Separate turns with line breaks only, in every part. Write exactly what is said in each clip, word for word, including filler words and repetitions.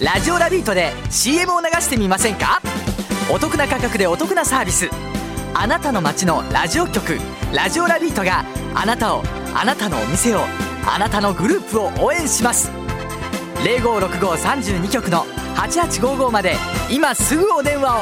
ラジオラビートで シーエム を流してみませんか？お得な価格でお得なサービス。あなたの街のラジオ局ラジオラビートがあなたを、あなたのお店を、あなたのグループを応援します。 ゼロごろくごさんじゅうに 局のはちはちごーごーまで今すぐお電話を。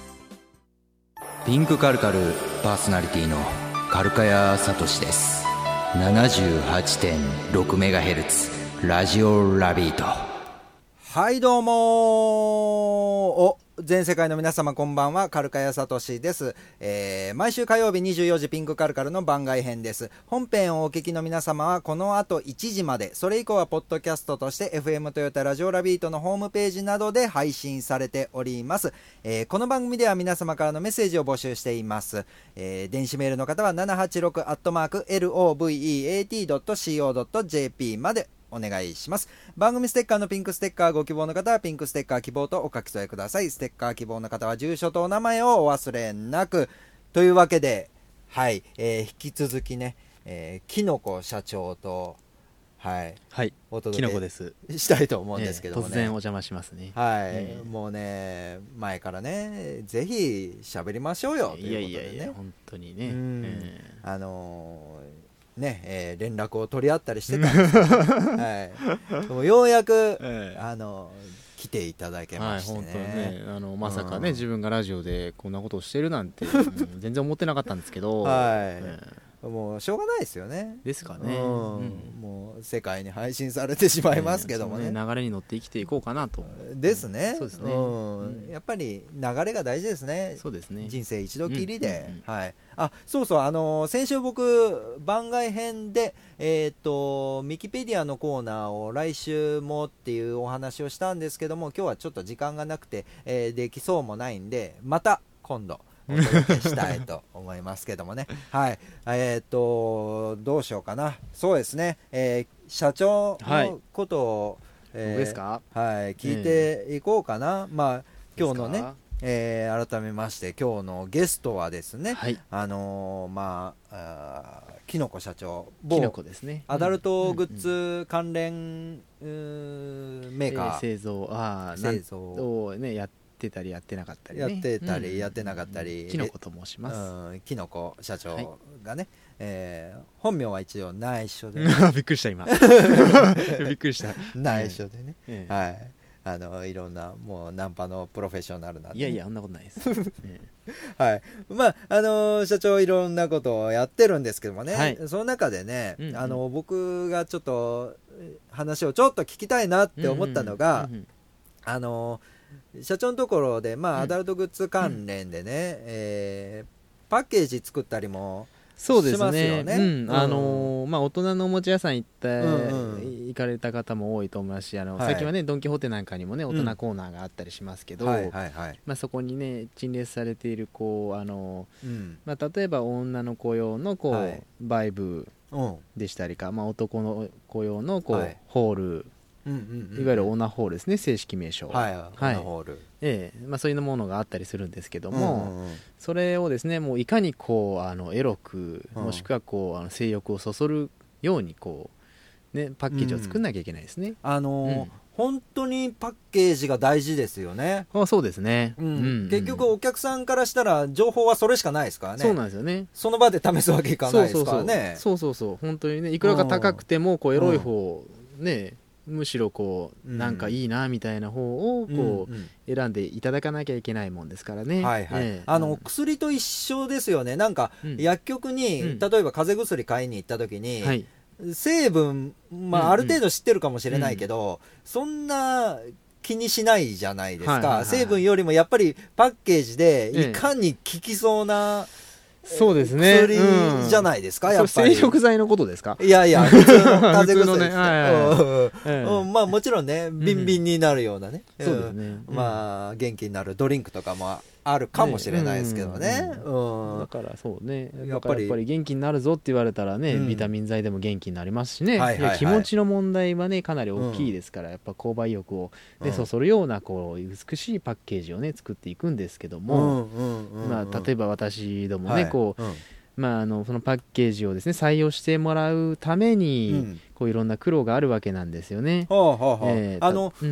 ピンクカルカルパーソナリティのカルカヤサトシです。 ななじゅうはちてんろくメガヘルツ ラジオラビート。
はいどうもお全世界の皆様こんばんは、カルカヤサトシです、えー、毎週火曜日にじゅうよじピンクカルカルの番外編です。本編をお聞きの皆様はこの後いちじまで、それ以降はポッドキャストとして エフエム トヨタラジオラビートのホームページなどで配信されております、えー、この番組では皆様からのメッセージを募集しています、えー、電子メールの方は ななはちろく アットマーク ロベート ドット シーオー ドット ジェーピー までお願いします。番組ステッカーのピンクステッカーご希望の方はピンクステッカー希望とお書き添えください。ステッカー希望の方は住所とお名前をお忘れなく。というわけで、はい、えー、引き続きね、えー、きのこ社長と、はい、
はい、
お届
きのこです
けしたいと思うんですけどもね、
えー、突然お邪魔しますね。
はい、
えー、
もうね前からねぜひ喋りましょうよということでね。
いやいやいや本当にね、
うん、
えー、
あのーねえー、連絡を取り合ったりしてたんですけど、はい、もうようやく、えー、あの来ていただけましてね、はい、本当ね
あのまさかね、うん、自分がラジオでこんなことをしてるなんて全然思ってなかったんですけど、
はい、
えー、
もうしょうがないですよね。
ですかね、
うんうん、もう世界に配信されてしまいますけどもね、
えー、ね流れに乗って生きていこうかなと。
ですね、
そうですね、
うんうん、やっぱり流れが大事ですね。
そうですね、
人生一度きりで、
うんうんうん、
はい、あそうそう、あのー、先週僕番外編で、えー、っとミキペディアのコーナーを来週もっていうお話をしたんですけども、今日はちょっと時間がなくて、えー、できそうもないんでまた今度お届けしたいと思いますけどもねはい、えー、っとどうしようかな。そうですね、えー、社長のことを、はい、えー、
ですか、
はい、聞いていこうかな、えー、まあ今日のね、えー、改めまして今日のゲストはですね、はい、あのー、まあきのこ社長、
きのこですね、
アダルトグッズ関連、うんうん、メーカー、
えー、製造あ製造を、ね、やってたりやってなかったり、ね、
やってたり、うん、やってなかったり、
きのこと申します、
うん、きのこ社長がね、はい、えー、本名は一応内緒で、
ね、びっくりした今びっくりした
内緒でね、
えー、
はい、あのいろんなもうナンパのプロフェッショナルなんで、ね、
いやいやそんなことないです、え
ー、はい、まああのー、社長いろんなことをやってるんですけどもね、はい、その中でね、うんうん、あの僕がちょっと話をちょっと聞きたいなって思ったのが、うんうんうんうん、あのー、社長のところで、まあ、アダルトグッズ関連でね、うん、えー、パッケージ作ったりも
そうですね、
しますよね、
うん、あのーまあ、大人のおもちゃ屋さん行って、うんうん、行かれた方も多いと思いますし、あの、はい、最近はねドン・キホーテなんかにもね大人コーナーがあったりしますけど、うん、はいはいはい、まあ、そこにね陳列されているこうあの、うん、まあ、例えば女の子用のこう、はい、バイブでしたりか、まあ、男の子用のこう、はい、ホール、うんうんうん、いわゆるオナホールですね、正式名称、はい、はい、オナホール、ええ、まあ、そういうものがあったりするんですけども、うんうんうん、それをですねもういかにこうあのエロく、うん、もしくはこうあの性欲をそそるようにこう、ね、パッケージを作んなきゃいけないですね、うん、
あのーうん、本当にパッケージが大事ですよね。
あ、そうですね、うんうんうん、
結局お客さんからしたら情報はそれしかないですからね。
そうなんですよね。
その場で試すわけいかないですからね。
そうそうそう、本当にね、いくらか高くてもこうエロい方、うん、ね、むしろこうなんかいいなみたいな方をこう選んでいただかなきゃいけないもんですからね、
はいはい、えー、あの薬と一緒ですよね。なんか薬局に、うん、例えば風邪薬買いに行った時に、はい、成分、まあ、ある程度知ってるかもしれないけど、うんうん、そんな気にしないじゃないですか、はいはいはい、成分よりもやっぱりパッケージでいかに効きそうな、えー
そうですね、
薬じゃないですか、うん、やっぱり
精力剤のことですか。
いやいや普通の風邪薬ですね、うん、まあもちろんねビンビンになるようなね、うん、そうですね、うん、まあ元気になるドリンクとかもあるかもしれないですけどね、ね、うんうん、
だからそうね、やっぱりやっぱり元気になるぞって言われたらね、うん、ビタミン剤でも元気になりますしね、はいはいはい、気持ちの問題はねかなり大きいですから、うん、やっぱ購買意欲を、ね、そそるようなこう美しいパッケージをね作っていくんですけども、まあ例えば私どもね、はい、こう、うん、まあ、あのそのパッケージをですね採用してもらうために、うん、こういろんな苦労があるわけなんですよね。
はあはあはあ、えー、あの、うん、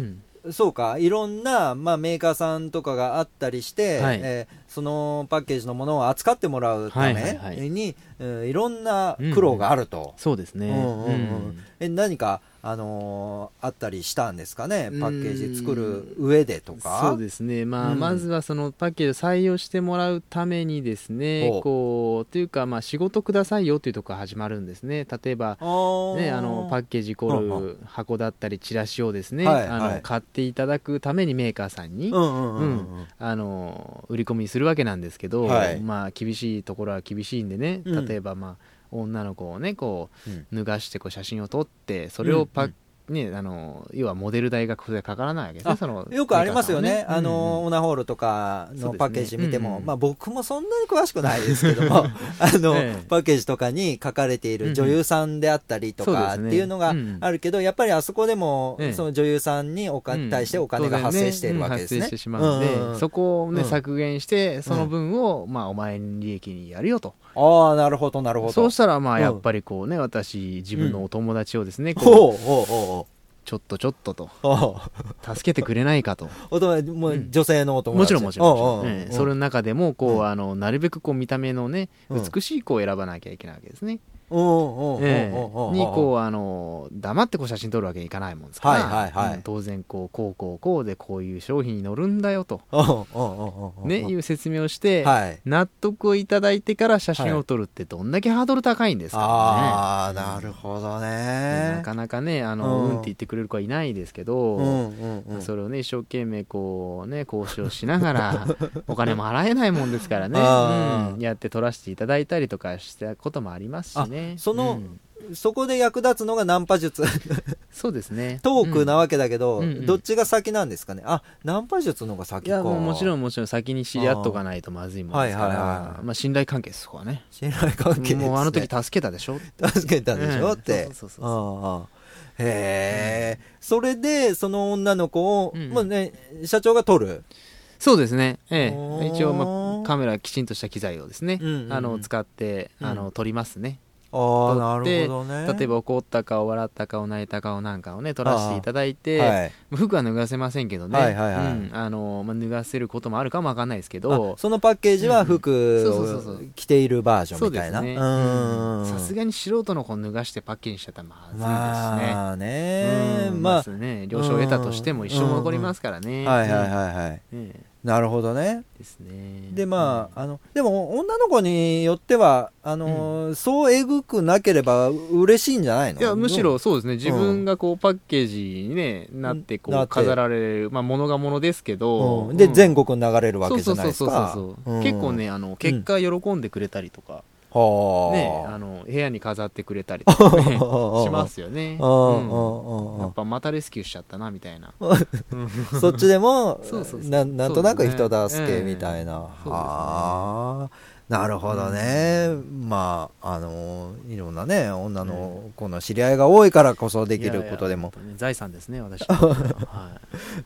そうか、いろんな、まあ、メーカーさんとかがあったりして、
はい
えー、そのパッケージのものを扱ってもらうために、はいはいはい、うん、いろんな苦労があると、うんうん、
そうですね、うんうんうん、
え何か、あのー、あったりしたんですかね、パッケージ作る上でとか。
そうですね、まあ、うん、まずはそのパッケージを採用してもらうためにですね、こうというか、まあ、仕事くださいよというところが始まるんですね。例えば、ね、あのパッケージイコール箱だったりチラシをですね、はいはい、あの買っていただくためにメーカーさんにあの売り込みするわけなんですけど、はい、まあ、厳しいところは厳しいんでね、例えば、まあ、女の子をねこう脱がしてこう写真を撮ってそれをパッ、うんうんね、あの要はモデル代がここでかからないわけですね。その
よくありますよね、あの、うん、オナホールとかのパッケージ見ても、ね、うんうん、まあ、僕もそんなに詳しくないですけどもあの、ええ、パッケージとかに書かれている女優さんであったりとかっていうのがあるけど、やっぱりあそこでも、ええ、その女優さんにおか対してお金が発生しているわけですね、
うん、発生してしまうので、うんうん、そこを、ね、うん、削減してその分を、まあ、お前に利益にやるよと。
ああ、なるほどなるほど。
そうしたらまあやっぱりこうね、うん、私自分のお友達をですね、うん、こうおうおうおうちょっとちょっとと助けてくれないかと
お友達もう女性のお友
達、うん、もちろんもちろん、ね、それの中でもこう、うん、あのなるべくこう見た目のね美しい子を選ばなきゃいけないわけですね、にこうあの黙ってこう写真撮るわけにいかないもんですから、はいはいはい、うん、当然こうこうこうこうでこういう商品に乗るんだよとねいう説明をして、はい、納得をいただいてから写真を撮るってどんだけハードル高いんですかね、はい、
ああ、なるほどね。
なかなかねあの、うん、うんって言ってくれる子はいないですけど、うんうんうん、それをね一生懸命こうね交渉しながらお金も払えないもんですからね、うん、やって撮らせていただいたりとかしたこともありますしね。
その、うん、そこで役立つのがナンパ術
そうですね、
トークなわけだけど、うん、どっちが先なんですかね。あ、ナンパ術の方が先か。
いやもうもちろんもちろん先に知り合っとかないとまずいもんですから、はいはいはい、まあ、信頼関係ですそこはね。
信頼関係ですね。
もうあの時助けたでしょ
助けたでしょ、うん、って。そうそうそうそう、へえ、うん、それでその女の子を、うん、もうね、社長が撮る。
そうですね、ええ、一応、まあ、カメラきちんとした機材をですね、うんうん、あの使ってあの撮りますね。
あ、なるほどね。
例えば怒った顔、笑った顔、泣いた顔なんかをね撮らせていただいて、はい、服は脱がせませんけどね、はいはいはい、うん、あのまあ、脱がせることもあるかもわかんないですけど、
そのパッケージは服を着ているバージョンみたいな。
さすがに素人の子脱がしてパッケージしちゃったらまずいですね。
まあね、うん、まあ
ね、了承を得たとしても一生残りますからね。
はいはいはいはい、うん、なるほどね。
ですね。
でまあ、うん、あのでも女の子によってはあの、うん、そうえぐくなければ嬉しいんじゃないの。
いやむしろそうですね、自分がこうパッケージに、ね、なってこう飾られる、まあ、物が物ですけど、
うん、で、うん、全国に流れるわけじゃないですか。
結構ねあの結果喜んでくれたりとか、うん、ね、あの部屋に飾ってくれたりとか、ね、しますよね、うん、やっぱまたレスキューしちゃったなみたいな
そっちでもな, なんとなく人助けみたいな、ね、えー、はあ、なるほどね、うん、まああのいろんなね女の子の知り合いが多いからこそできることでも、
いやいや、ね、財産ですね私は、はい、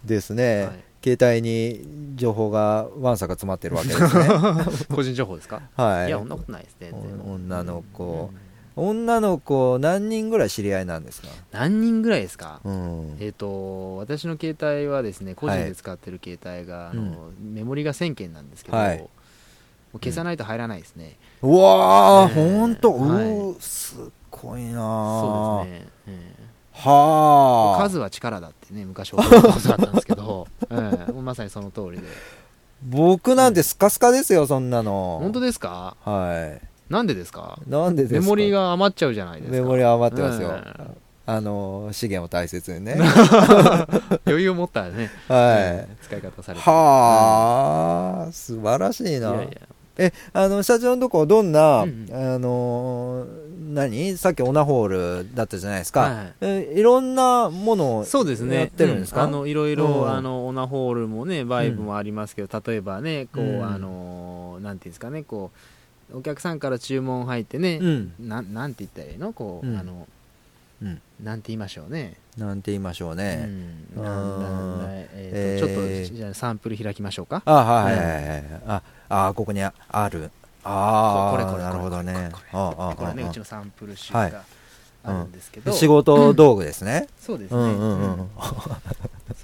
ですね、はい、携帯に情報がわんさか詰まってるわけですね
個人情報ですか。
はい、
いやそんなことないですね。
女の子、うん、女の子何人ぐらい知り合いなんですか。
何人ぐらいですか、
うん、
えーと私の携帯はですね個人で使ってる携帯が、はい、あのうん、メモリがせんけんなんですけど、はい、もう消さないと入らないですね、
うん、うわー、えー、ほんと、はい、うすっごいな。
そうですね、えー
はあ、
数は力だってね昔教わったんですけど、えー、まさにその通りで。
僕なんてスカスカですよ、そんなの。
本当ですか。
はい。
なんでですか。
なんでですか。
メモリが余っちゃうじゃないですか。
メモリ余ってますよ、えー、あの資源を大切にね
余裕を持ったらね、
はい、
使い方されて、
はあ、うん、素晴らしいな。いやいや、え、あの社長のとこどんな、うんうん、あの何さっきオナホールだったじゃないですか、はい、えいろんなものを
そうですね、
やってるんですか。
うん、あのいろいろ、うん、あのオナホールもねバイブもありますけど、うん、例えばねこう、うん、あのなんていうんですかね、こうお客さんから注文入ってね、うん、な, なんて言ったらいいのこう、うん、あのうん、なんて言いましょうね。
なんて言いましょうね。
うん、なんなんえーとえー、ちょっとじゃあサンプル開きましょうか。
あ、はいはいはいはい。ああ、ここにある。ああ、
これこれ
なるほどね。
これね、うちのサンプル集があるんですけど、
仕事道具ですね。
そうですね。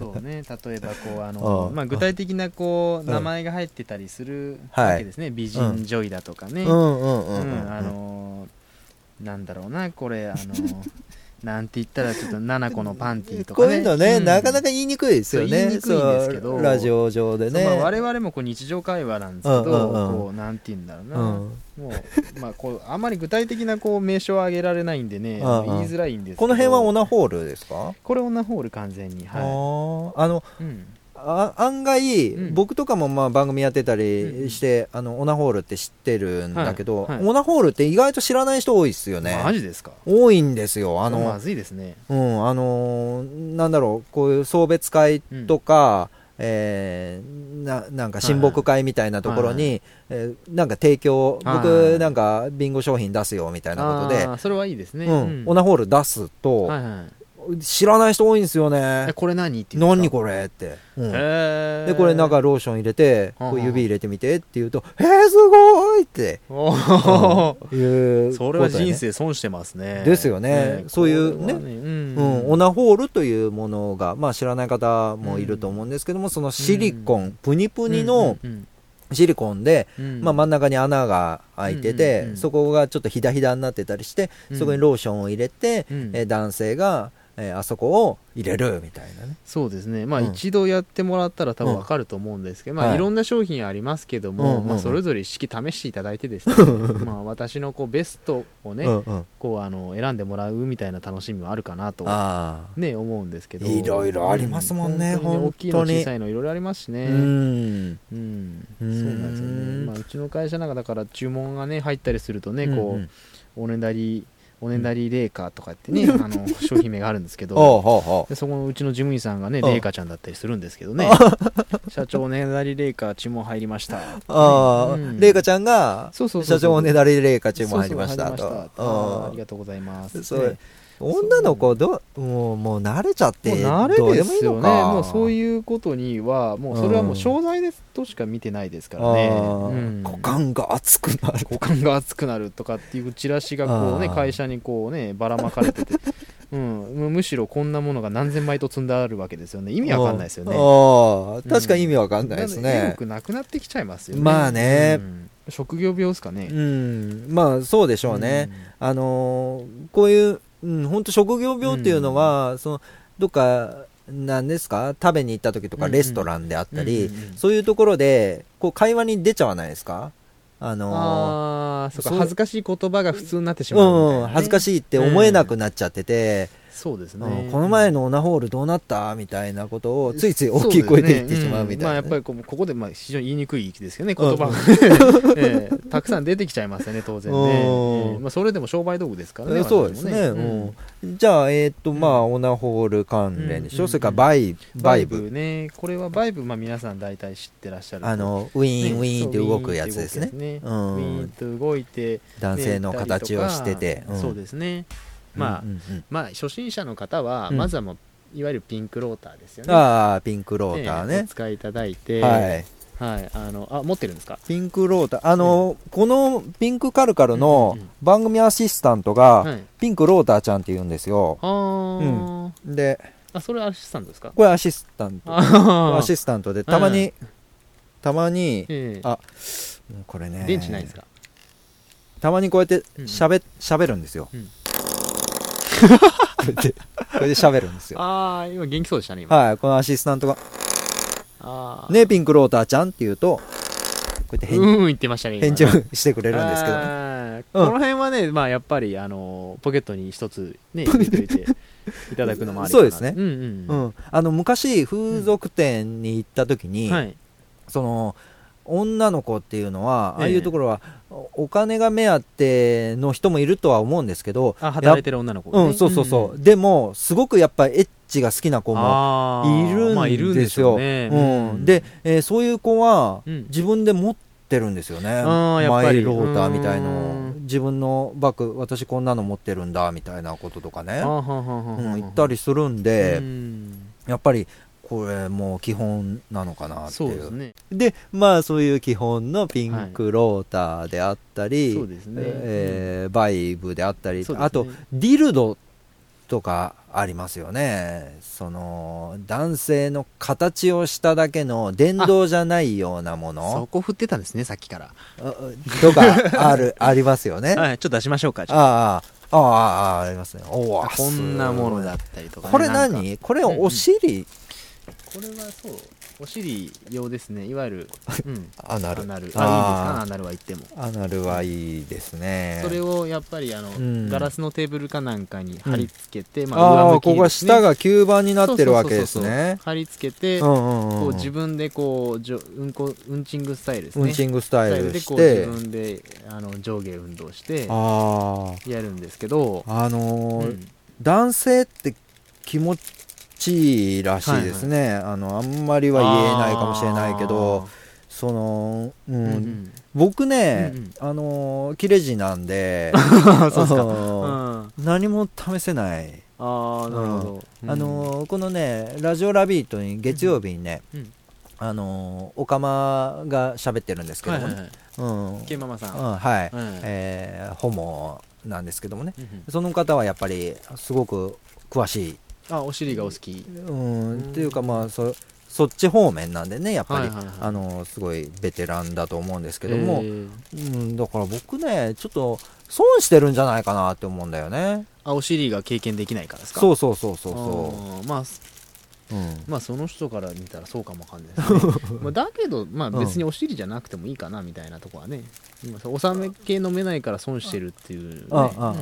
そうね、例えばこうあの、まあ、具体的なこう名前が入ってたりするわけですね、美人女医だとかね、あのなんだろうな、これあのなんて言ったらちょっとななこのパンティーとかね、
こういうのね、うん、なかなか言いにくいですよね。
言いにくいんですけど、
ラジオ上でね、
まあ、我々もこう日常会話なんですけど、うんうんうん、こうなんて言うんだろうな、うん、もう、まあ、こうあまり具体的なこう名称を挙げられないんでね、うんうん、言いづらいんですけど、
この辺はオナホールですか？
これオナホール完全に、はい、
ああの、うんあ案外、うん、僕とかもまあ番組やってたりして、うん、あのオナホールって知ってるんだけど、はいはい、オナホールって意外と知らない人多いっすよね。
マジですか？
多いんですよ。あの
まずいですね。
うんあのー、なんだろう、こういう送別会とか、うんえー、な, なんか親睦会みたいなところに、はいはいえー、なんか提供、はいはい、僕なんかビンゴ商品出すよみたいなことで、
あそれはいいですね、
うんうん、オナホール出すと、はいはい知らない人多いんですよね。
えこれ何って言うんですか？
何これって、うん、
へ
でこれなんかローション入れてこう指入れてみてって言うとえーすごいって
いう、それは人生損してますね。
ですよね、ねそういうね、うんうん、オナホールというものが、まあ、知らない方もいると思うんですけども、そのシリコン、うん、プニプニのシリコンで、うんまあ、真ん中に穴が開いてて、うんうんうん、そこがちょっとひだひだになってたりして、うん、そこにローションを入れて、うんえー、男性がえー、あそこを入れるみたいなね。
そうですね、まあ、うん、一度やってもらったら多分分かると思うんですけど、うんまあはい、いろんな商品ありますけども、うんうんうんまあ、それぞれ一式試していただいてですねまあ私のこうベストをね、うんうん、こうあの選んでもらうみたいな楽しみもあるかなと、ね、思うんですけど、
いろいろありますもんね、うん、
本当に大きいの小さいのいろいろありますしね。うん、うん、そうなんですよね、まあ、うちの会社なんかだから注文がね入ったりするとね、こう、うんうん、おねだりおねだりレイカーとかってね、あの商品名があるんですけどでそこのうちの事務員さんがねレイカちゃんだったりするんですけどね社長おねだりレイカー注文入りました
あ、うん、レイカちゃんが社長おねだりレイカー注文入りましたと
ありがとうございます
それ女の子どもうもう慣れちゃってもう
慣れですよね。もうそういうことにはもうそれはもう商材ですとしか見てないですからね、うん、
股間が熱くなる
股間が熱くなるとかっていうチラシがこうね会社にこうねばらまかれててうん、むしろこんなものが何千枚と積んであるわけですよね。意味わかんないですよね。
あ確かに意味わかんないですね。
よくなくなってきちゃいますよね。
まあね、
うん、職業病ですかね。
うん、まあそうでしょうね、うん、あのー、こういううん、本当職業病っていうのは、うん、そのどっか何ですか食べに行った時とかレストランであったり、うんうん、そういうところでこう会話に出ちゃわないですか？あのー、
あそうか恥ずかしい言葉が普通になってしまうみたいな、ねうん、
恥ずかしいって思えなくなっちゃってて、
うんそうですね、
うん、この前のオナホールどうなったみたいなことをついつい大きい声で言ってしまうみたいな、ねうんまあ、
やっぱりここでまあ非常に言いにくいですよね言葉が、うんえー、たくさん出てきちゃいますよね当然ね、えーまあ、それでも商売道具ですからね、
そうですね、うんうん、じゃあえっ、ー、とまあオナホール関連でしょ、うん、それからバイバイブ
ね、これはバイブ、まあ、皆さん大体知ってらっしゃる
あのウィーン、ね、ウィーンって動くやつですね、
ねうん、ウィーンと動いて
男性の形をしてて、
うん、そうですねまあうんうんうん、まあ初心者の方はまずはもう、うん、いわゆるピンクローターですよね。
ああピンクローターね、
お使いいただいて、
はい
はい、あのあ持ってるんですか
ピンクローターあの、うん、このピンクカルカルの番組アシスタントが、うんうん、ピンクローターちゃんって言うんですよ。あ、うん、で
あそれアシスタントですか？
これアシスタントアシスタントでたまに、うん、たまに、えー、あこれね
電池ないですか？
たまにこうやってしゃべ、うん、しゃべるんですよ、うんこれでこれで喋るんですよ。
ああ今元気そうでしたね今。
はいこのアシスタントがあねピンクローターちゃんって言うとこうやって返事、
うん言ってましたね
返事をしてくれるんですけどね、
うん、この辺はねまあやっぱりあのポケットに一つね入れておいていただくのもありかな。
そうですね、うんうんうん、あの昔風俗店に行った時に、うんはい、その女の子っていうのは、ええ、ああいうところはお金が目当ての人もいるとは思うんですけど、
あ働いてる女の子、ね、
うんそうそうそう、うん、でもすごくやっぱりエッチが好きな子もいるんですよ、まあ、いるんでしょうね、うん、で、えー、そういう子は自分で持ってるんですよね、うん、マイローターみたいの自分のバッグ私こんなの持ってるんだみたいなこととかね、うん、言ったりするんで、うん、やっぱりこれもう基本なのかなっていう。そうですね。でまあそういう基本のピンクローターであったり、はい、そうですね、えー、バイブであったり、ね、あとディルドっとかありますよね。その男性の形をしただけの電動じゃないようなもの、
そこ振ってたんですね、さっきから
とかあるありますよね。
はい、ちょっと出しましょうか。
ああああありますね。おお、
こんなものだったりとか、ね、
これ何？これお尻、うんうん、
これはそうお尻用ですね、いわゆる、うん、
アナル。
アナル、あ、いいですか、アナルは言っても。
アナルはいいですね。
それをやっぱりあの、うん、ガラスのテーブルかなんかに貼り付けて、
うん、まあ、上向きにですね、ああ、ここは下が吸盤になってるわけですね。そうそうそうそう、貼り付けて、うんうんうん、こう自分でこうじょうんこうんチングスタイルですね。 うんチングスタイルして、
こう自分であの上下運動してやるんですけど、
あのーうん、男性って気持ちいいらしいですね、はいはい、あのあんまりは言えないかもしれないけど、その、うんうん、僕ね、うんうん、あの切れ字なんでそうですか、うん、何も試せない。
あ、なるほど、
うん、あのこのねラジオラビートに月曜日にね、うんうん、あのオカマが喋ってるんですけどもね、はいはいはい、うん、
ケンママさん、
うん、はい、うん、えー、ホモなんですけどもね、うんうん、その方はやっぱりすごく詳しい。
あ、お尻がお好き、
うん、っていうかまあ そ, そっち方面なんでね、やっぱり、はいはいはい、あのすごいベテランだと思うんですけども、うん、だから僕ねちょっと損してるんじゃないかなって思うんだよね。
あ、お尻が経験できないからですか。
そうそうそうそうそう、
まあうん、まあその人から見たらそうかもわかんないですねまあだけど、まあ、別にお尻じゃなくてもいいかなみたいなとこはね、うん、おさめ系飲めないから損してるっていう、ね、ああ、うん、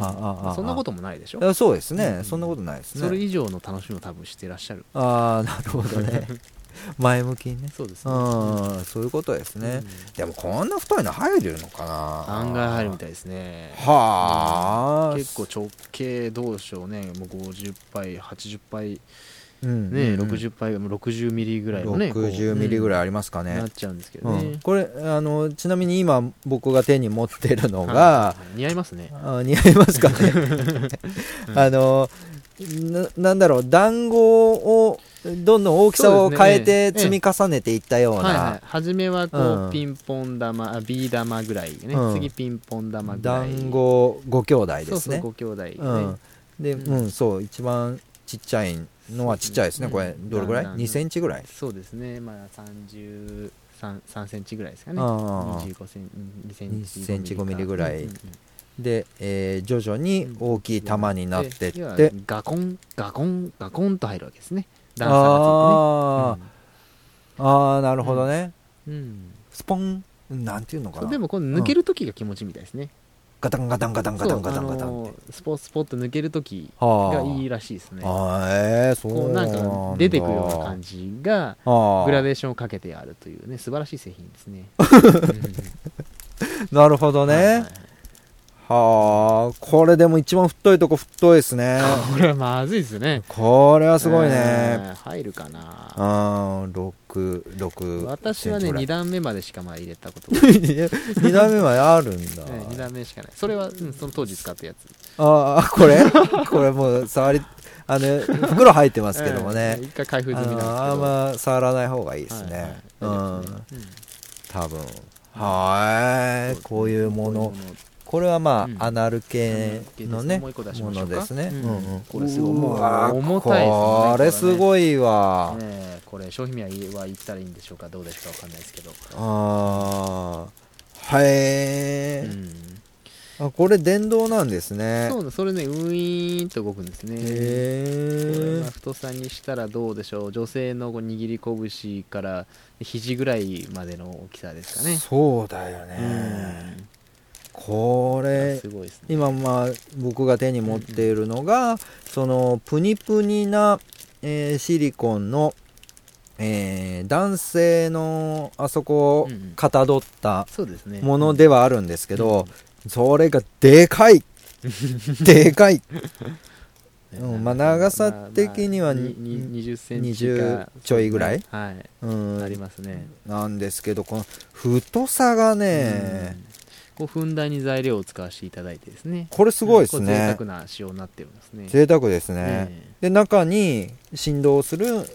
あそんなこともないでしょ。
そうですね、うん、そんなことないですね。
それ以上の楽しみを多分してらっしゃる。
ああ、なるほどね前向きにね。
そうですね、
うん、そういうことですね、うん、でもこんな太いの入るのかな。
案外入るみたいですね。
はあ、
うん、結構直径どうでしょうね、もうごじゅっパイはちじゅっパイうんね、うん、ろくじゅっパイろくじゅうミリぐらいのね、
ろくじゅうミリぐらいありますかね、
うん、なっちゃうんですけどね、
うん、これあのちなみに今僕が手に持ってるのが、はいはい、
似合いますね。
あ、似合いますかねあの な, なんだろう、団子をどんどん大きさを変えて積み重ねていったような、
はいはい、初めはこう、うん、ピンポン玉、ビー玉ぐらいね、うん、次ピンポン玉ぐらい、
団子ご兄弟ですね。そうそう、
ご兄弟、ね、
うん、で、うん、そう一番ちっちゃいのはちっちゃいですね、うん、これどれぐらい、にセンチぐらい。
そうですね、まあさんじゅうさん、さんセンチぐらいですかね。にじゅうごセンチ、にセンチ
ごミリぐらい、うんうんうん、で、えー、徐々に大きい玉になってって、うん、
ガコンガコンガコンと入るわけですね、段差がついてね。あ、
うん、あー、なるほどね、
うんうん、
スポンなんていうのかな。
でもこの抜けるときが気持ちいいみたいですね、うん、
ガタンガタンガタンガタンガタンガタンって、あの
ー、スポスポッと抜けるときがいいらしいですね。
あ、えー、そうなんだ。
こうなんか出てくるような感じがグラデーションをかけてあるというね、素晴らしい製品ですね
なるほどね、はいはい、はあ、これでも一番太いとこ太いですね。
これはまずいですね。
これはすごいね、
えー、入るかな。
あ、ろく、ろく
私はねに段目までしかまあ入れたこと
に段目まであるんだ、
ね、に段目しかない。それは、うん、その当時使ったやつ。
ああ、これこれもう触りあの袋入ってますけどもね、
えー、一回開封済みなんですけど、
あんま触らない方がいいですね、はいはい、うん、うん、多分。はい、こういうもの、これはまあ、うん、アナル系のね、ものですね、うんうん、
これすごい、もう重たいですね。
これすごいわ、
ね、これ商品名は言ったらいいんでしょうか、どうですかわかんないですけど。
ああ、はい、うん、あ、これ電動なんですね。
そう、それね、ウィーンと動くんですね。へこれは太さにしたらどうでしょう、女性の握り拳から肘ぐらいまでの大きさですかね。
そうだよね、うん、これすごいですね。今まあ僕が手に持っているのが、うんうん、そのプニプニな、えー、シリコンの、えー、男性のあそこをかたどったものではあるんですけど、うんうん、それがでかいでかいうん、まあ長さ的にはにじゅっセンチかにじゅうちょいぐらい、
はい、うん、ありますね。
なんですけど、この太さがね、
うん、こうふんだんに材料を使わせていただいてですね、
これすごいですね、
贅沢な仕様になってるんですね。
贅沢ですね、ね。で中に振動する、うん、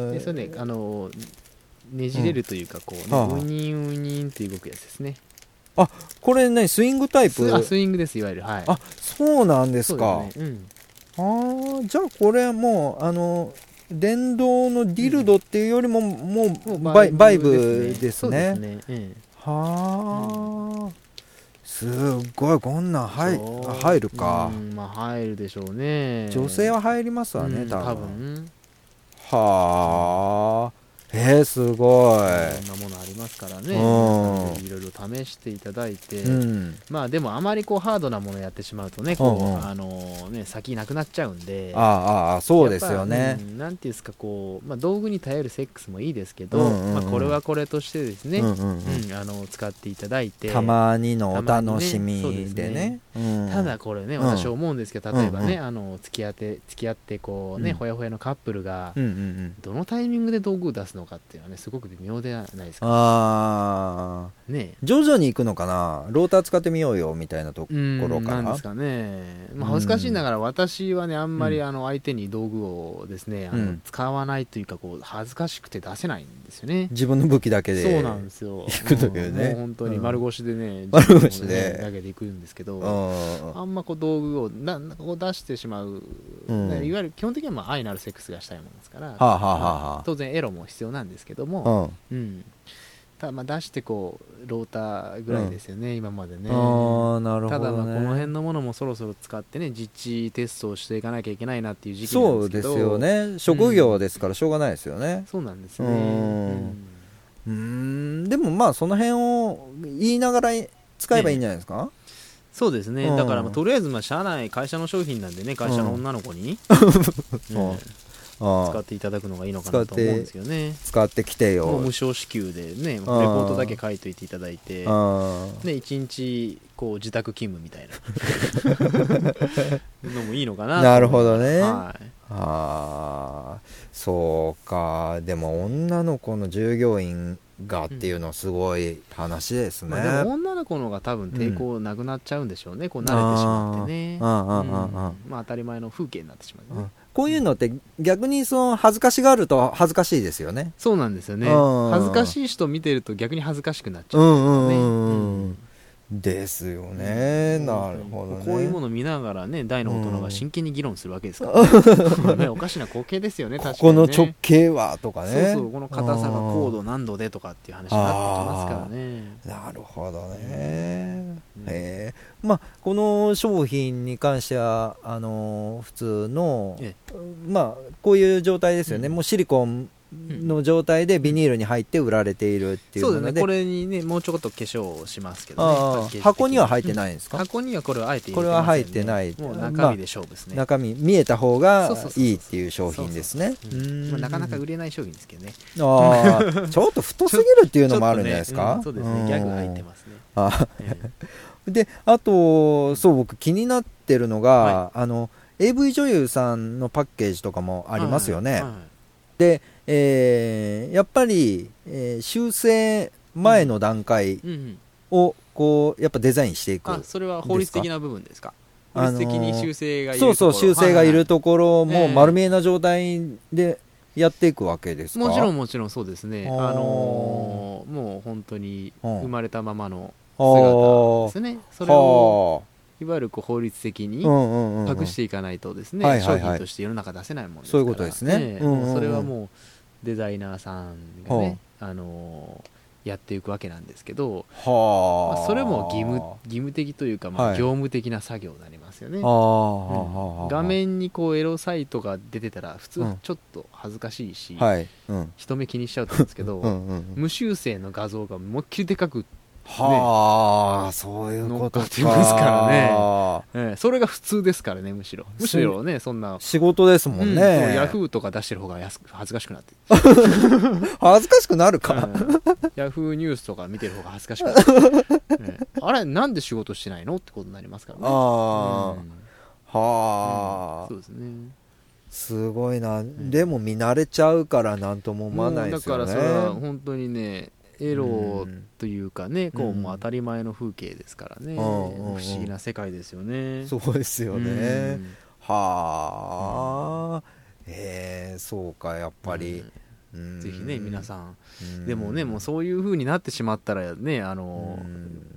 でそれね、あのねじれるというか、こう、ね、うん、ウニンウニンって動くやつですね。
あ、これね、スイングタイプ。
あ、スイングです、いわゆる。はい。
あ、そうなんですか。
そうですね、うん、
ああ、じゃあこれはもうあの電動のディルドっていうよりも、うん、もうバイ、バイブですね。そうですね、ええ、はあ、うん、すごい、こんなん入入るか、
うん、まあ入るでしょうね。
女性は入りますわね、
うん、
多分。
多分
はあ、えー、すごい。
いろんなものありますからね、いろいろ試していただいて、うん、まあでもあまりこうハードなものやってしまうとね、こう、うんうん、あのね、先なくなっちゃうんで、
ああ、そうですよね。
うん、なんていうんですか、こう、まあ、道具に頼るセックスもいいですけど、うんうんうん、まあ、これはこれとしてですね、うんうんうんうん、あの使っていただいて、
たまにのお楽しみでね。
うん、ただこれね、私思うんですけど、例えばね、うんうん、あの付き合って付き合ってこうね、うん、ほやほやのカップルが、うんうんうん、どのタイミングで道具を出すのかっていうのはね、すごく微妙ではないですか。
ああ、ね、徐々に行くのかな、ローター使ってみようよみたいなところから。
なんですかね、まあ、恥ずかしいながら私はね、あんまりあの相手に道具をですね、あの、うん、使わないというか、こう恥ずかしくて出せないんですよね。
自分の武器だけで。
そうなんですよ。
行くというね、
もう本当に丸腰でね、うん、
丸腰で
だけで行くんですけど、あんまこう道具をなこう出してしまう、うん、いわゆる基本的にはまあ愛のあるセックスがしたいものですから、はあはあはあ、当然エロも必要なんですけども、うん、うん、ただまあ出してこうローターぐらいですよね、うん、今までね。
あ、なるほどね。
ただまあこの辺のものもそろそろ使ってね、実地テストをしていかなきゃいけないなっていう時期なんですけど。
そうですよね、職業ですからしょうがないですよね、うん、
そうなんですね。うん、
うーん、でもまあその辺を言いながら使えばいいんじゃないですか、ね、
そうですね、うん、だからまあとりあえずまあ社内会社の商品なんでね、会社の女の子に、うんうん、使っていただくのがいいのかなと思うんですけどね。
使ってきてよ。
もう無償支給でね、レポートだけ書いといていただいて、ね、いちにちこう自宅勤務みたいなのもいいのかなと。
なるほどね、
はい、
あ、そうか。でも女の子の従業員がっていうのはすごい話ですね、うん、
まあ、でも女の子の方が多分抵抗なくなっちゃうんでしょうね、うん、こう慣れてしまってね、うん、まあ当たり前の風景になってしまうね、うん、
こういうのって逆にその恥ずかしがると恥ずかしいですよね。
そうなんですよね、恥ずかしい人見てると逆に恥ずかしくなっちゃうんですよね、うんうんうん、
ですよね、うん、なるほどね。
こういうものを見ながらね、大の大人が真剣に議論するわけですから、ね、おかしな光景ですよね。確かにね、
ここの直径はとかね、
そうそう、この硬さが高度何度でとかっていう話になってきますからね。
なるほどね、うん、えー、まあこの商品に関してはあのー、普通の、まあこういう状態ですよね、うん、もうシリコンの状態でビニールに入って売られているっていうので、
そうですね、これにねもうちょっと化粧しますけどね。
箱には入ってないんですか、
うん、箱にはこれはあえて入れてませんね。
これは入ってない、
もう中身で勝負ですね、
まあ、中身見えた方がいいっていう商品ですね。
なかなか売れない商品ですけどね。
あちょっと太すぎるっていうのもあるんじゃないですか、
ね、うん、そうですね、ギャグ入ってますね。
あ、うん、であとそう僕気になってるのが、はい、あの エーブイ 女優さんのパッケージとかもありますよね、はいはいはい、でえー、やっぱり、えー、修正前の段階をこうやっぱデザインしていく、
あ、それは法律的な部分ですか。法律的に修正がいるところ、
そうそう、修正がいるところも丸見えな状態でやっていくわけですか。
もちろんもちろんそうですね。あのー、もう本当に生まれたままの姿ですね。それをいわゆるこう法律的に隠していかないとですね、商品として世の中出せないものですから、
そういうことですね、
うんうんうん、それはもうデザイナーさんがね、あのー、やっていくわけなんですけど、は、まあ、それも義務、義務的というか、まあ、業務的な作業になりますよね、はい、うん、画面にこうエロサイトが出てたら普通ちょっと恥ずかしいし、うん、はい、うん、人目気にしちゃうと思うんですけどうん、うん、無修正の画像が思いっきりでかく
はあ、ね、そういうことか。乗っかって
ますからね、ええ、それが普通ですからね。むしろむしろね、そんな
仕事ですもんね、
うん、ヤフーとか出してる方が恥ずかしくなって
恥ずかしくなるか、うん、
ヤフーニュースとか見てる方が恥ずかしくなって、ね、あれなんで仕事してないのってことになりますからね。あ、うん、
はあ、
うん、そうですね。
すごいな、うん、でも見慣れちゃうからなんとも思わないですよね。
だからそれは本当にね、エロというかね、うん、こうもう当たり前の風景ですからね、うん、不思議な世界ですよね。
そうですよね、うん、はあ、うん、えー、そうか、やっぱり、うん、
ぜひね皆さん、うん、でもねもうそういう風になってしまったらね、あの、うん、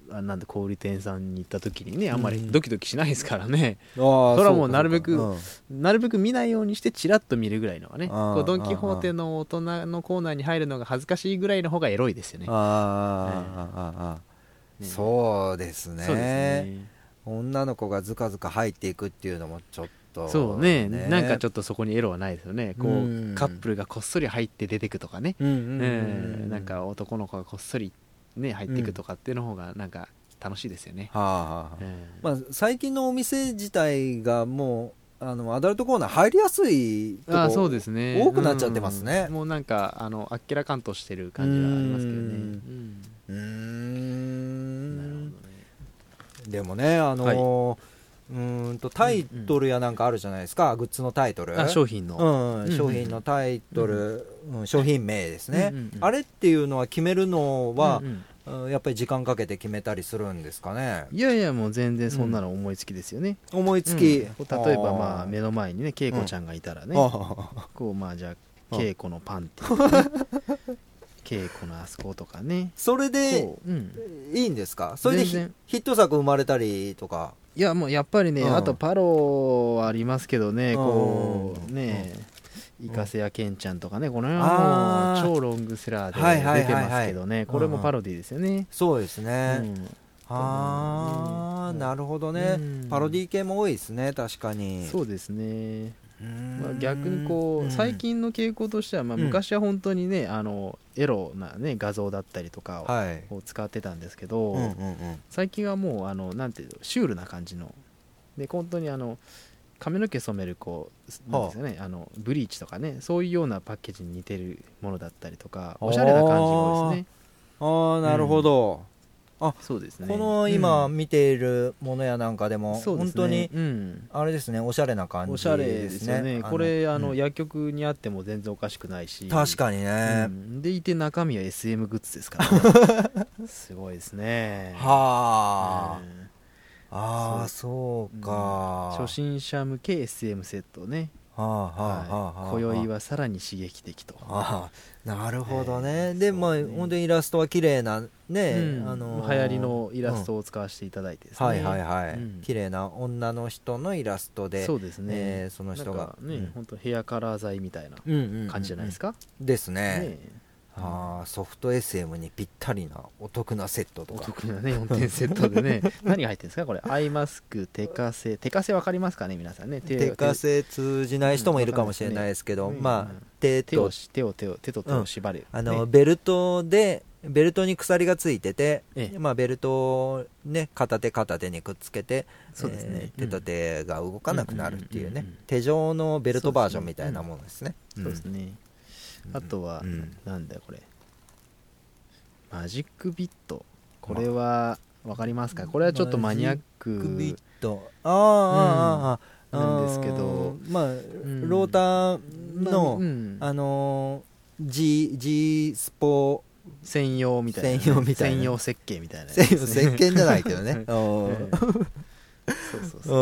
あなんで小売店さんに行った時にねあんまりドキドキしないですからね、
うん、あ
それはもうなるべく、
うん、
なるべく見ないようにしてチラッと見るぐらいのがね、
あ
こうドン・キホーテの大人のコーナーに入るのが恥ずかしいぐらいの方がエロいですよね。
ああ、ああ、ね、そうですね。そうですね。女の子がずかずか入っていくっていうのもちょっと、ね、
そうね、なんかちょっとそこにエロはないですよね。こう、うん、カップルがこっそり入って出てくとかね、なんか男の子がこっそりね入っていくとかっていうの方がなんか楽しいですよね。
はあはあ、うん、まあ、最近のお店自体がもうあのアダルトコーナー入りやすいとこ
あそうですね
多くなっちゃってますね、
うん、もうなんかあのあっけらかんとしてる感じはありますけどね。うん
うーん、なるほどね。でもねあのーはい、うーんとタイトルやなんかあるじゃないですか、うんうん、グッズのタイトル、
あ商品の、
うん、商品のタイトル、うんうん、商品名ですね、うんうんうん、あれっていうのは決めるのは、うんうん、やっぱり時間かけて決めたりするんですかね。
いやいやもう全然そんなの思いつきですよね、
うん、思いつき、
うん、例えばまあ目の前にね恵子ちゃんがいたらね、うん、こうまあじゃあ恵子のパンティー、ね、恵子のあそことかね、
それで、うん、いいんですか。それでヒット作生まれたりとか。
いやもうやっぱりね、うん、あとパロはありますけどね、こうね、イカセやケンちゃんとかね、この辺はもう超ロングセラーで出てますけどね、これもパロディですよね。
そうですね、うん、ああ、うん、なるほどね、うん、パロディ系も多いですね、確かに。
そうですね。まあ、逆にこう最近の傾向としては、まあ、昔は本当にね、うん、あのエロな、ね、画像だったりとかを使ってたんですけど、はい、最近はもうあのなんていうのシュールな感じので本当にあの髪の毛染めるこうなんですよね、あのブリーチとかね、そういうようなパッケージに似てるものだったりとかおしゃれな感じが多いですね。
ああ、なるほど、うん、あ、
そうですね、
この今見ているものやなんかでも、うん、本当にあれですね、おしゃれな感じですね。
おしゃれですよね。これあの、うん、薬局にあっても全然おかしくないし、
確かにね、
うん、でいて中身は エスエム グッズですからねすごいですね。
はあ、うん、ああ、そうか、
うん、初心者向け エスエム セットね。はあはあはあ、今宵はさらに刺激的と。
ああ、なるほどね、えー、で、まあ、ね、本当にイラストは綺麗なね、うん、あのー、
流行りのイラストを使わせていただいてですね、
うん、はいはいはい、うん、綺麗な女の人のイラストで、
そうですね、
えー、その人が
ね、うん、本当ヘアカラー剤みたいな感じじゃないですか、
うんうんうん、ですね、ね、
あ
ソフト エスエム にぴったりなお得なセットとか、
お得なねよんてんセットでね何が入ってるんですかこれ。アイマスク、テカセ、テカセ分かりますかね皆さんね。
テカセ通じない人もいるかもしれないですけど、うん、まあ、手と
手を手を手を手と手を縛る、
うん、あの、ね、ベルトでベルトに鎖がついてて、ええ、まあ、ベルトを、ね、片手片手にくっつけて、そうですね、えー、手と手が動かなくなるっていうね、手状のベルトバージョンみたいなものですね。
そうですね、あとは、うん、なんだよこれ、マジックビット、これは分かりますか。これはちょっとマニアック
マジックビット、ああ、うん、
なんですけど、
まあ、うん、ローターの、うん、あのー、G, G スポ
専用みたいな、ね、
専用みたいな、
専用設計みたいな、ね、
専用設計じゃないけどね
そうそうそう、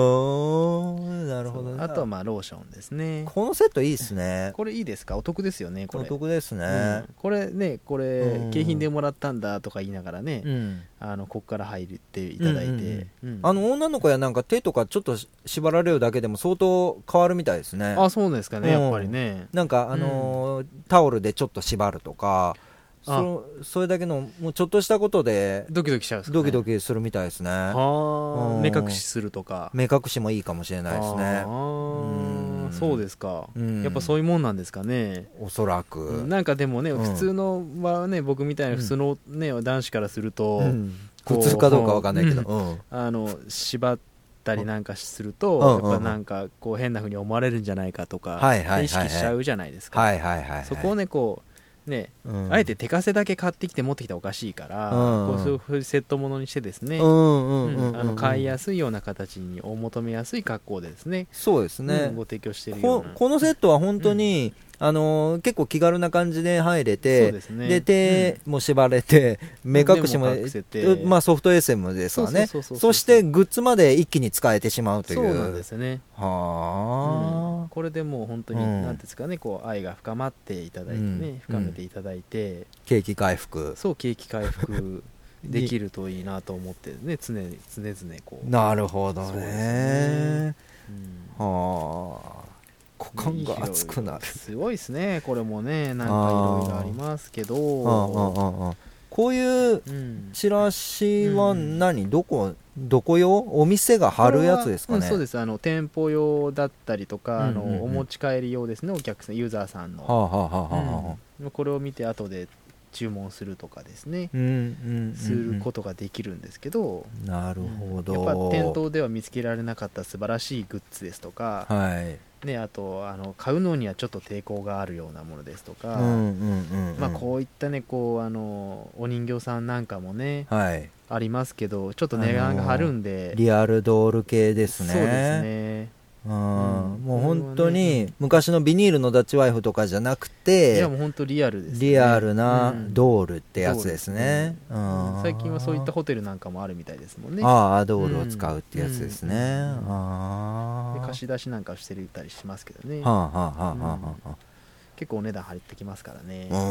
おなるほどね。
あとはまあローションですね。
このセットいいですね。
これいいですか、お得ですよねこれ。
お得ですね、うん、
これね、これ、うん、景品でもらったんだとか言いながらね、うん、あのここから入っていただいて、うんうんうん、
あの女の子やなんか手とかちょっと縛られるだけでも相当変わるみたいですね。
あ、そうですかね、やっぱりね。
なんかあのー、タオルでちょっと縛るとか、そ, それだけのもうちょっとしたことで
ドキドキしちゃうんですかね。
ドキドキするみたいですね。
は、うん、目隠しするとか。
目隠しもいいかもしれないですね。
うん、そうですか、うん、やっぱそういうもんなんですかね、
おそらく。
なんかでもね、うん、普通のはね、僕みたいな普通の、ね、うん、男子からすると、うん、
普通かどうかわかんないけど、
うん、あの縛ったりなんかすると、うん、やっぱなんかこう変な風に思われるんじゃないかとか、意識しちゃうじゃないですか。そこをねこうね、うん、あえて手かせだけ買ってきて持ってきたらおかしいから、うん、こうそういうセットものにしてですね、買いやすいような形にお求めやすい格好でですね、
そうですね、
うん、ご提供しているような
こ, このセットは本当に、うん、あのー、結構気軽な感じで入れて、そうですね、で手も縛れて、うん、目隠しも、もまあ、ソフト エスエム ですわね。そしてグッズまで一気に使えてしまうという。
そうなんですね。
は、
うん、これでもう本当に、うん、なんですかね、こう愛が深まっていただいてね、うん、深めていただいて、
景気回復、
そう景気回復できるといいなと思ってね、常に常々こう。
なるほどね。
そうですね、
うん、はあ、股間が熱くなる。
すごいですね、これもね、なんかいろいろありますけど、
ああああ、こういうチラシは何、うん、どこどこ用、お店が貼るやつですかね。
うん、そうです、あの店舗用だったりとか、うんうんうん、あのお持ち帰り用ですね、お客さんユーザーさんの、はあはあはあはあ、うん、これを見て後で注文するとかですね、うんうんうんうん、することができるんですけど、
なるほど、
うん、やっぱ店頭では見つけられなかった素晴らしいグッズですとか、はいね、あとあの買うのにはちょっと抵抗があるようなものですとか、うんうんうんうん、まあ、こういったねこうあのお人形さんなんかもね、はい、ありますけどちょっと値段が張るんで、
あのー、リアルドール系ですね。
そうですね、
うん、もう本当に昔のビニールのダッチワイフとかじゃなくて、
いやもう本当リアルですね、
リアルなドールってやつですね、
うん、うん、最近はそういったホテルなんかもあるみたいですもんね。
ああ、ドールを使うってやつですね、うんうんうん、
あで貸し出しなんかしてたりしますけどね、はあはあはあはあ、うん、結構お値段張ってきますからね。
うん、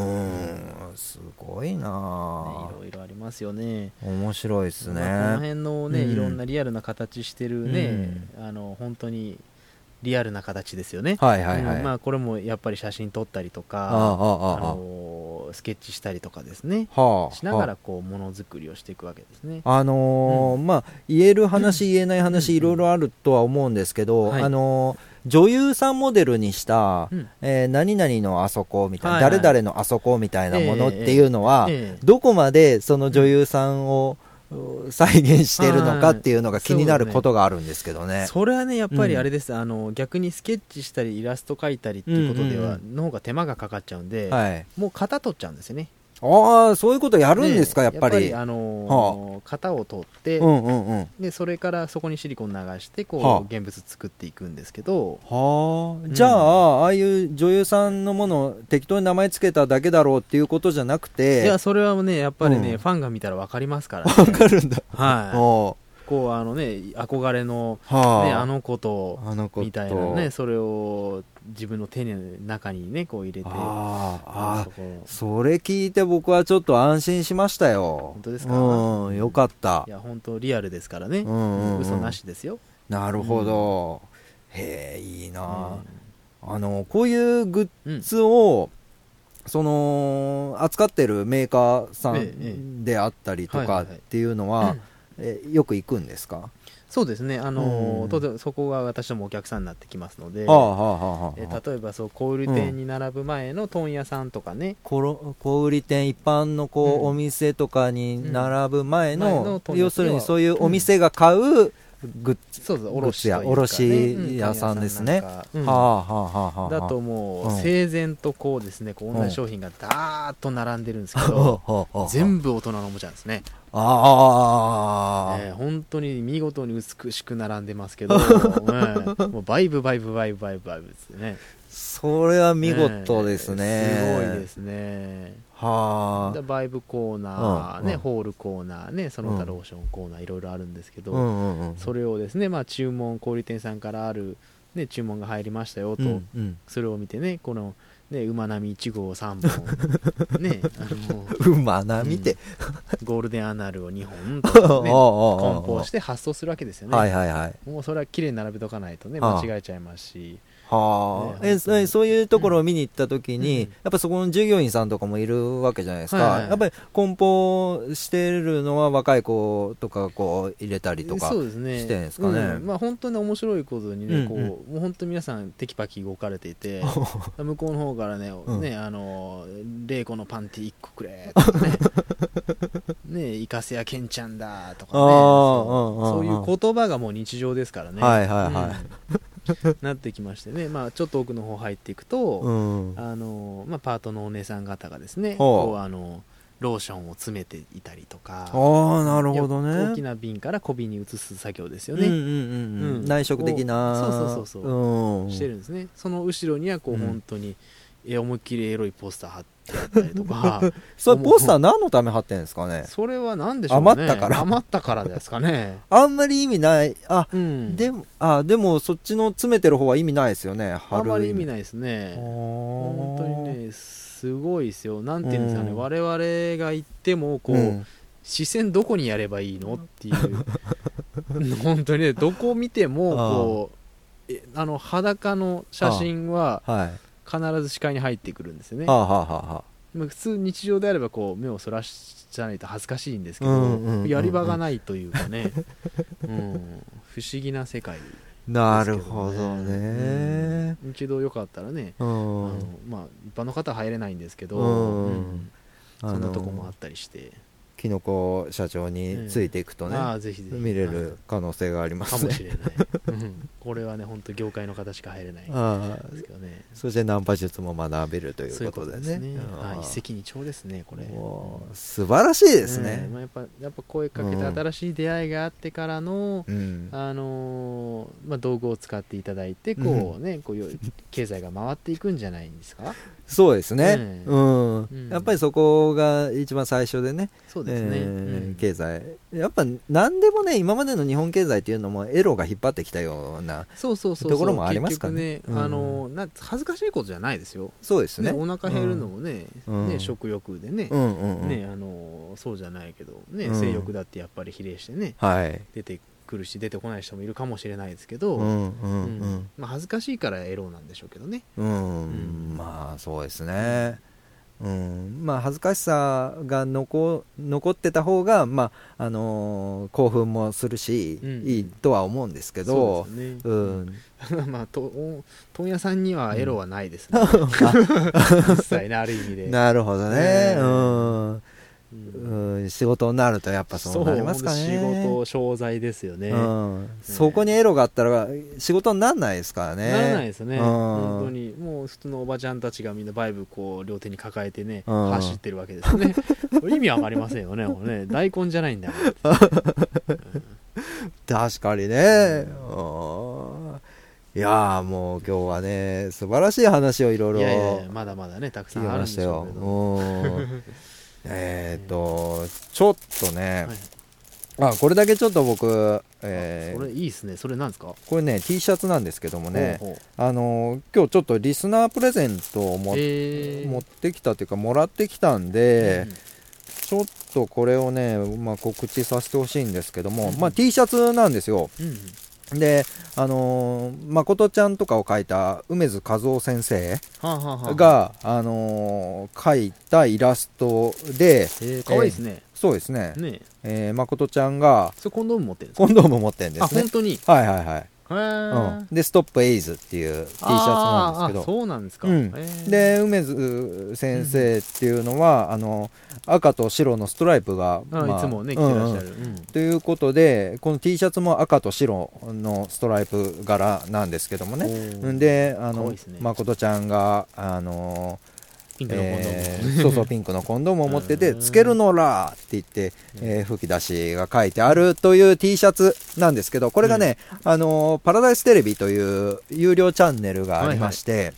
すごいな、ね、
いろいろありますよね。
面白いですね、
まあ、この辺のね、うん、いろんなリアルな形してるね、うん、あの本当にリアルな形ですよね。はいはいはい、うん、まあ、これもやっぱり写真撮ったりとか、ああああ、あのスケッチしたりとかですね、はあ、しながらこうものづくりをしていくわけですね。
あのーうん、まあ言える話、うん、言えない話、いろいろあるとは思うんですけど、はい、あのー女優さんモデルにした、うん、えー、何々のあそこみたいな、はいはい、誰々のあそこみたいなものっていうのは、えーえー、どこまでその女優さんを再現しているのかっていうのが気になることがあるんですけどね。
そ, ねそれはねやっぱりあれです、うん、あの逆にスケッチしたりイラスト描いたりっていうことでは、うんうん、の方が手間がかかっちゃうんで、はい、もう型取っちゃうんですよね。
ああ、そういうことやるんですか、ね、やっぱり。
やっぱり、あのーはあ、型を取って、うんうんうん、でそれからそこにシリコン流してこう、はあ、現物作っていくんですけど、
はあ、じゃあ、うん、ああいう女優さんのもの適当に名前つけただけだろうっていうことじゃなくて、
いやそれはねやっぱりね、うん、ファンが見たら分かりますからね。
分かるんだ。
はい。こうあのね憧れの、はあね、あの子とみたいなね、それを自分の手の中にねこう入れて、
ああ、それ聞いて僕はちょっと安心しましたよ。
本当ですか。
うん、よかった。
いや本当リアルですからね、うんうんうん、嘘なしですよ。
なるほど、うん、へえ、いいな、うん、あのこういうグッズを、うん、その扱ってるメーカーさんであったりとかっていうのは、ええ、よく行くんですか。
そうですね、あのーうん、そこが私どもお客さんになってきますので、はあはあはあ、え例えばそう小売店に並ぶ前の問屋さんとかね、
うん、小売店一般のこう、うん、お店とかに並ぶ前 の,、うん、前の要するにそういうお店が買うグッズ、
そうそう、
卸や卸屋さんですね。はあはあはあはあ。
だともう整然とこうですね、こう同じ商品がダーッと並んでるんですけど、全部大人のおもちゃなんですね。ああ、ね、本当に見事に美しく並んでますけど、ね、もうバイブバイブバイブバイブバイブですね。
それは見事ですね。
ね、すごいですね。はあ、バイブコーナー、うん、ね、うん、ホールコーナーね、その他ローションコーナーいろいろあるんですけど、うんうんうん、それをですね、まあ、注文小売店さんからある、ね、注文が入りましたよと、うんうん、それを見てねこのね、馬並みいち号さんぼん、ね、あの
馬並みって、
うん、ゴールデンアナルをにほんとか、ね、梱包して発送するわけですよね。はいはいはい、もうそれは綺麗に並べとかないとね間違えちゃいますし。
はあ、ね、えそういうところを見に行った時に、うん、やっぱそこの従業員さんとかもいるわけじゃないですか、はいはいはい、やっぱり梱包してるのは若い子とかこう入れたりとかしてるんですかね。
うん、まあ、本当に面白いことにね、うんうん、こうもう本当に皆さんテキパキ動かれていて向こうの方からね、うん、ねあの玲子のパンティいっこくれとかねねイカセやケンちゃんだとかね、そう、そういう言葉がもう日常ですからね。はいはいはい、うんなってきましてね、まあ、ちょっと奥の方入っていくと、うん、あのまあ、パートのお姉さん方がですねこうあのローションを詰めていたりとか、
あ、なるほどね、
大きな瓶から小瓶に移す作業ですよね、うんうんうん
うん、内職的な
そうそうそうそう、うん、してるんですね。その後ろにはこう、うん、本当に思いっきりエロいポスター貼ってあったりとか
それポスター何のため貼ってるんですかね。
それは何でしょうね。
余ったから
余ったからですかね
あんまり意味ない。あ、うん、でもあでもそっちの詰めてる方は意味ないですよね。
あんまり意味ないですね。本当にねすごいですよ。なんていうんですかね、うん、我々が行ってもこう、うん、 視線どこにやればいいのっていう本当にね、どこ見てもこうえあの裸の写真は必ず視界に入ってくるんですよね。
はあはあはあ、
普通日常であればこう目をそらしないと恥ずかしいんですけど、うんうんうんうん、やり場がないというかね、うん、不思議な世界、ね、
なるほどね、
うん、一度よかったらね、うん、あのまあ、一般の方は入れないんですけど、
うん
うん、そんなとこもあったりして、
キノコ社長についていくとね、
うん、あぜひぜひ
見れる可能性がありますね。
かもしれない、うん、これはね本当業界の方しか入れないんですけどね。
そしてナンパ術も学べるということでね。そういうことですね。
あ一石二鳥ですねこれ。
素晴らしいですね。
うんまあ、やっぱやっぱ声かけて新しい出会いがあってからの、うん、あのー、まあ、道具を使っていただいてこうね、うん、こういう経済が回っていくんじゃないんですか。
そうですね、うんうん、やっぱりそこが一番最初でね。
そうですね、え
ーうん、経済やっぱ何でもね今までの日本経済っていうのもエロが引っ張ってきたようなところもありますからね。
結局ね、うん、あのな恥ずかしいことじゃないですよ。
そうですね。
ねお腹減るのもね、うん、ね食欲でね、うんうんうん、ねあのそうじゃないけどね、うん、性欲だってやっぱり比例してね、はい、出てくるし出てこない人もいるかもしれないですけど、うんうんうんまあ、恥ずかしいからエロなんでしょうけどね、
うんうん、まあそうですね、うんまあ、恥ずかしさが 残, 残ってた方が、まああのー、興奮もするし、うん、いいとは思うんですけど、そうですね、うん
まあ、と問屋さんにはエロはないですね、うん、実際ねある意味で。
なるほどね、うんうんうん、仕事になるとやっぱそうなりますかね。
仕事商材ですよね、うん
ね、そこにエロがあったら仕事にならないですからね。
ならないですね、うん、本当にもう普通のおばちゃんたちがみんなバイブこう両手に抱えてね、うん、走ってるわけですよね意味わかりませんよねもうね大根じゃないんだよ、うん、
確かにね、うん、いやーもう今日はね素晴らしい話をいろいろ
まだまだねたくさんあるんでしょうけど
えっとちょっとね、はい、あこれだけちょっと僕、
えー、それいいですね。それなんですか。
これね T シャツなんですけどもね、ほうほうあのー、今日ちょっとリスナープレゼントをも、えー、持ってきたというかもらってきたんで、うん、ちょっとこれをね、まあ、告知させてほしいんですけども、うんまあ、T シャツなんですよ、うんで、あのー、誠ちゃんとかを描いた梅津和夫先生が、はあはあはあ、あのー、描いたイラストで、
えー、かわいいですね、
えー、そうですね、ねえー、誠ちゃんが
それコンドーム持ってるんですか。
コンドーム持ってるんですね。
あ本当に。
はいはいはい。うん、でストップエイズっていう T シャツなんですけど、
そうなんですか、
うん、で梅津先生っていうのは、うん、あの赤と白のストライプが、
まあ、いつもね着てらっしゃる、うんうん、
ということでこの T シャツも赤と白のストライプ柄なんですけどもね。であの、ね、誠ちゃんがあの
ピンクのコンドーム、え
ー、そうそうピンクのコンドームを持っててつけるのらって言って、えー、吹き出しが書いてあるという T シャツなんですけど、これがね、うん、あのパラダイステレビという有料チャンネルがありまして、はいはい、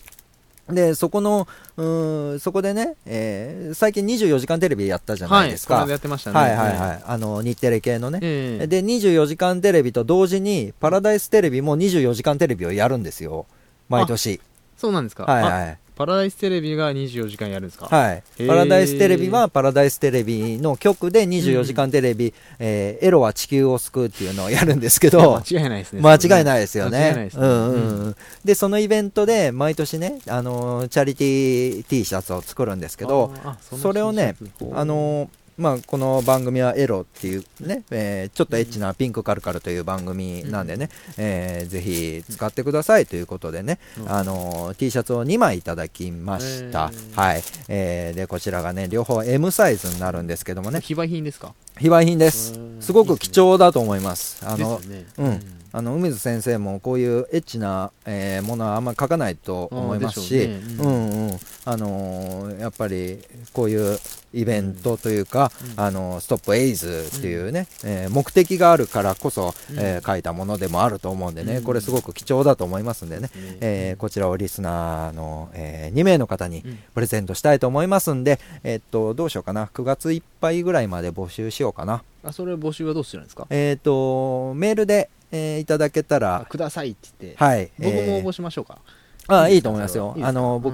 でそこのうーんそこでね、えー、最近にじゅうよじかんテレビやったじゃないですか。
はい、やってましたね。
はいはいはい、あの日テレ系のね、えー、でにじゅうよじかんテレビと同時にパラダイステレビもにじゅうよじかんテレビをやるんですよ毎年。
そうなんですか。
はいはい。
パラダイステレビがにじゅうよじかんやるんですか。
はい。パラダイステレビはパラダイステレビの局でにじゅうよじかんテレビ、うん、えー、エロは地球を救うっていうのをやるんですけど、
間違いないですね。
間違いないですよね。
間違いないですね。
うんうんうん。でそのイベントで毎年ね、あのー、チャリティー T シャツを作るんですけど、そ, それをね、あのーまあ、この番組はエロっていうね、えー、ちょっとエッチなピンクカルカルという番組なんでね、うん、えー、ぜひ使ってくださいということでね、うん、あのー、T シャツをにまいいただきました、えー、はい、えー、でこちらがね両方 エム サイズになるんですけどもね。
非売品ですか。
非売品です。すごく貴重だと思います。あの、
ね、
うん、あの梅津先生もこういうエッチな、えー、ものはあんまり書かないと思いますし、ね、うんうんうん、あのー、やっぱりこういうイベントというか、うん、あのストップエイズっていうね、うん、えー、目的があるからこそ、うん、えー、書いたものでもあると思うんでね、うん、これすごく貴重だと思いますんでね、うん、えー、こちらをリスナーの、えー、にめいの方にプレゼントしたいと思いますんで、うん、えー、っとどうしようかな、くがついっぱいぐらいまで募集しようかな。
あ、それ募集はどうするんですか。
えー、っとメールで、えー、いただけたら
くださいって言って、
はい、
僕も応募しましょうか。
えー、あ、いいと思いますよ。いいあの僕は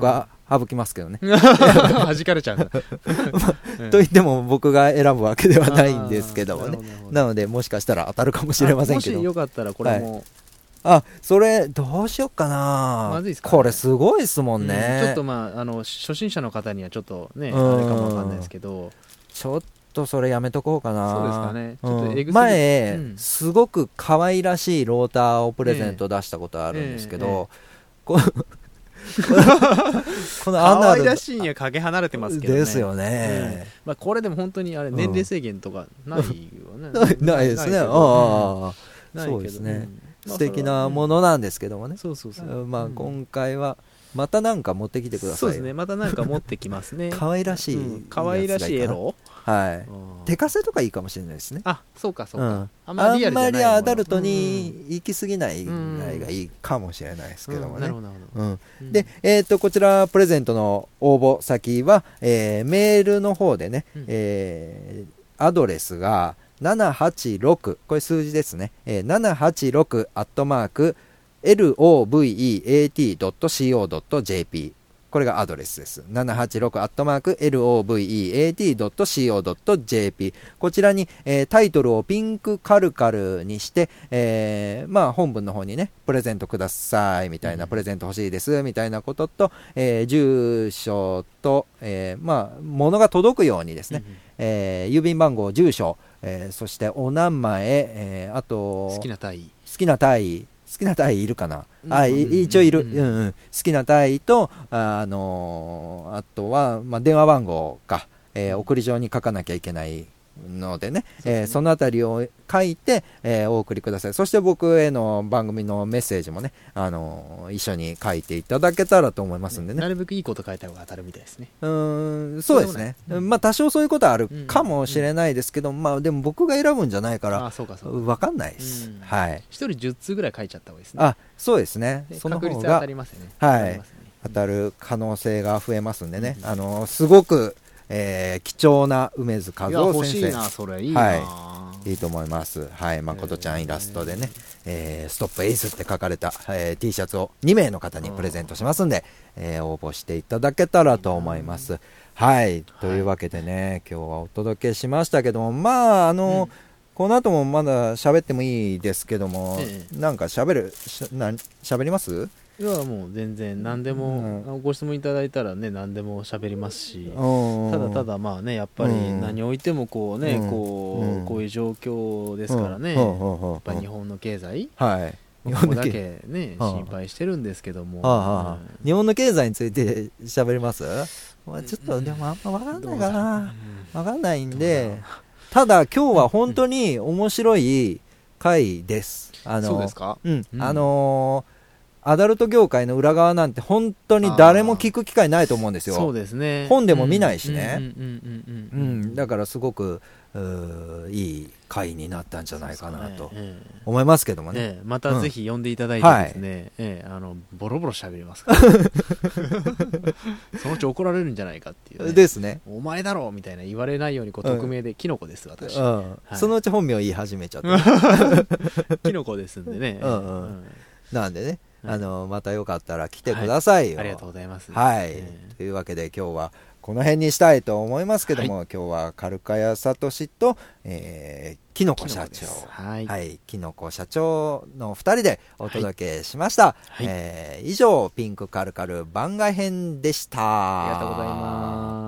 省きますけどね
弾かれちゃうんだ、
まあ、と言っても僕が選ぶわけではないんですけどもね。なのでもしかしたら当たるかもしれませんけど、
もしよかったらこれも、
はい、あ、それどうしよっかな。
まずいですかね、
これすごいですもんね、
うん、ちょっとまああの初心者の方にはちょっとね、あれかもわかんないですけど、
ちょっとそれやめとこうかな。
そうですかね、ちょっとえぐすぎ、
前、
うん、
すごく可愛らしいローターをプレゼント出したことあるんですけど、えーえーえーこのアナル
可愛らしいにはかけ離れてますけどね。
ですよね、
うん、まあ、これでも本当にあれ年齢制限とかないよね、
うん、ないですね。ああ、そうですね、
うん、
素敵なものなんですけどもね、
そうそうそう、
まあ、今回はまたなんか持ってきてください。
そうですね、またなんか持ってきますね
可愛らしい、
うん、可愛らしいエロ、
はい、手カセとかいいかもしれないですね。
あ、そうかそうか、うん、
あんまりアダルトに行き過ぎないぐらいがいいかもしれないですけどもね。で、えー、とこちらプレゼントの応募先は、えー、メールの方でね、うん、えー、アドレスがななはちろく、これ数字ですね、えー、ななはちろくアットマーク エルオーブイイーエーティードットシーオードットジェーピー、これがアドレスです。ななはちろくアットマーク エルオーブイイーエーティードットシーオードットジェーピー、 こちらに、えー、タイトルをピンクカルカルにして、えー、まあ本文の方にね、プレゼントくださいみたいな、プレゼント欲しいですみたいなことと、えー、住所と、えー、まあ物が届くようにですね、えー、郵便番号、住所、えー、そしてお名前、えー、あと
好きな体位、
好きな体位好きな体位いるかな、うん、あ、一応いる、うんうん、好きな体位と、あ、あのー、あとは、まあ、電話番号か、えー、送り状に書かなきゃいけないのでね、そ, えー、そのあたりを書いて、えー、お送りください。そして僕への番組のメッセージもね、あのー、一緒に書いていただけたらと思いますんでね。
なるべくいいこと書いた方が当たるみたいですね。
うーん、そうですね、うん、まあ多少そういうことはあるかもしれないですけど、うんうん、まあでも僕が選ぶんじゃないから、分かんないです、うん、はい。
一人じゅっつうぐらい書いちゃった方がいいですね。
あ、そうですね、その方が
確率当たりますね。
はい、当たる可能性が増えますんでね、うん、あのー、すごくえー、貴重な梅津和夫先生、
欲しいな、それいいな、
はい、いいと思います。はい、誠ちゃんイラストでね、えー、ストップエイスって書かれた、えー、T シャツをにめいの方にプレゼントしますんで、えー、応募していただけたらと思います。はい、というわけでね、はい、今日はお届けしましたけども、まああの、うん、この後もまだ喋ってもいいですけども、ええ、なんか喋るしな喋ります？
いやもう全然何でも、うん、ご質問いただいたらね何でも喋りますし、
うん、
ただただまあねやっぱり何を置いてもこうね、うん、こう、うん、こういう状況ですからね、うん、やっぱり日本の経済、
はい、
日本だけね心配してるんですけども、
うん、日本の経済について喋ります？まあ、ちょっとでもあんま分かんないかな、分かんないんで、ただ今日は本当に面白い回です。あの
そうですか？
うん、うん、あのーアダルト業界の裏側なんて本当に誰も聞く機会ないと思うんですよ。
そうですね。
本でも見ないしね。だからすごくいい回になったんじゃないかなと思いますけどもね。
ええ、またぜひ呼んでいただいてですね、うん、ええ、あのボロボロ喋りますからそのうち怒られるんじゃないかっていう、ね、
ですね。
お前だろうみたいな言われないようにこう匿名で、うん、キノコです私、
うんはい、そのうち本名言い始めちゃって
キノコですんでね、うんうん
うん、なんでね、あのまたよかったら来てくださいよ、
はい、ありがとうございます、
はい、えー、というわけで今日はこの辺にしたいと思いますけども、はい、今日はカルカヤサトシと、えー、キノコ社長、
はい
はい、キノコ社長のふたりでお届けしました、はい、えー、以上ピンクカルカル番外編でした。
ありがとうございます。